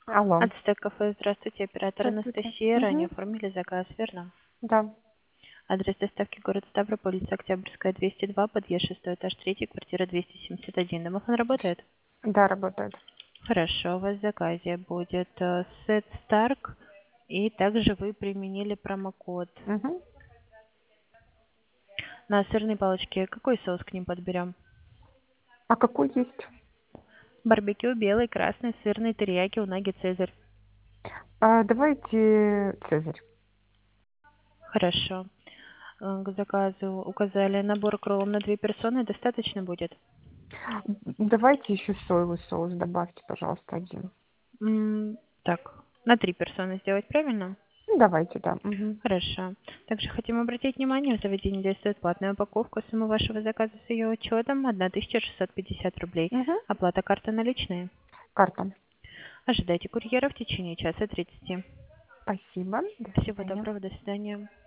Алло. Ацтек кафе, здравствуйте, оператор Здравствуйте. Анастасия. Ранее Мгм. оформили заказ, верно? Да, Адрес доставки город Ставрополь, улица Октябрьская, 202, подъезд 6 этаж, 3, квартира 271. Домофон работает? да, работает. Хорошо, у вас в заказе будет сет Старк, и также вы применили промокод. Мгм. На сырные палочки какой соус к ним подберем? А какой есть? Барбекю, белый, красный, сырный, терияки, унаги, цезарь. Давайте Цезарь. Хорошо. К заказу указали набор кроллов на 2 персоны, достаточно будет? Давайте еще соевый соус добавьте, пожалуйста, один. Так, на 3 персоны сделать, правильно? Ну, давайте, да. Мгм. Хорошо. Также хотим обратить внимание, в заведении действует платная упаковка. Сумма вашего заказа с ее учетом 1650 рублей. Мгм. Оплата карта наличные. Карта. Ожидайте курьера в течение часа 30. Спасибо. До Всего свидания. доброго, до свидания.